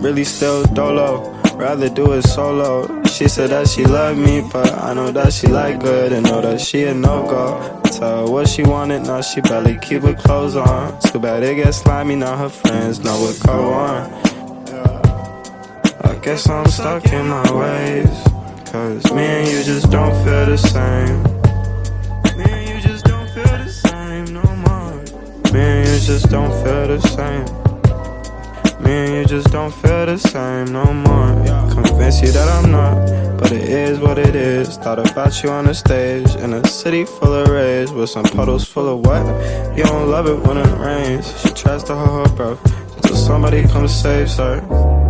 really still dolo. Rather do it solo. She said that she loved me, but I know that she like good and know that she a no-go. I tell her what she wanted, now she barely keep her clothes on. Too bad it gets slimy, now her friends know what go on. I guess I'm stuck in my ways, cause me and you just don't feel the same. Me and you just don't feel the same no more. Me and you just don't feel the same. Me and you just don't feel the same no more. Convince you that I'm not, but it is what it is. Thought about you on the stage, in a city full of rays, with some puddles full of wet. You don't love it when it rains. She tries to hold her breath until somebody comes saves her.